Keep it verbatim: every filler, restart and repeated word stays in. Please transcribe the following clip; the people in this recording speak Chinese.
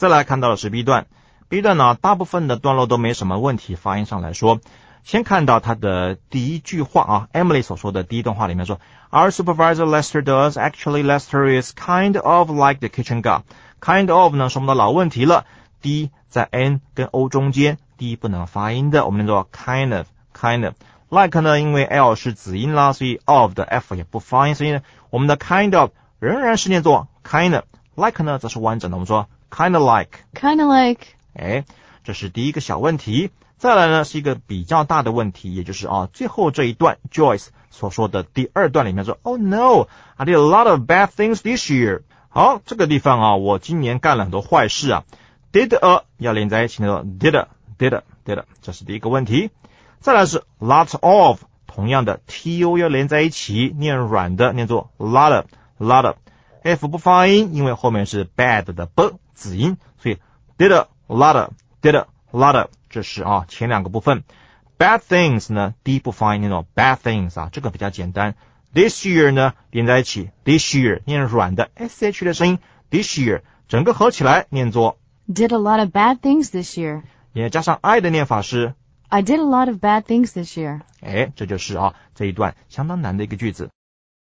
再来看到的是 B 段 ，B 段呢大部分的段落都没什么问题，发音上来说。先看到它的第一句话啊 ，Emily 所说的第一段话里面说 ，Our supervisor Lester does. Actually, Lester is kind of like the kitchen guy. Kind of 呢是我们的老问题了 ，D 在 N 跟 O 中间 ，D 不能发音的，我们念作 kind of kind of。Like 呢，因为 L 是子音啦，所以 of 的 F 也不发音，所以呢，我们的 kind of 仍然是念作 kind of。Like 呢则是完整的，我们说 kind of like。kind of like。 哎，这是第一个小问题。再来呢是一个比较大的问题，也就是啊最后这一段 Joyce 所说的第二段里面说 Oh no, I did a lot of bad things this year. 好，这个地方啊我今年干了很多坏事啊 did a 要连在一起念作 did a, did a, did a 这是第一个问题。再来是 lot of 同样的 to 要连在一起念软的念作 lot of, lot of F 不发音，因为后面是 bad 的 b 子音，所以 did a lot of, did a lot of这是啊前两个部分。 bad things 呢 D 不发音念作 bad things 啊，这个比较简单。 this year 呢连在一起 this year 念软的 sh 的声音 this year 整个合起来念作 did a lot of bad things this year， 也加上 I 的念法是 I did a lot of bad things this year。 哎，这就是啊这一段相当难的一个句子。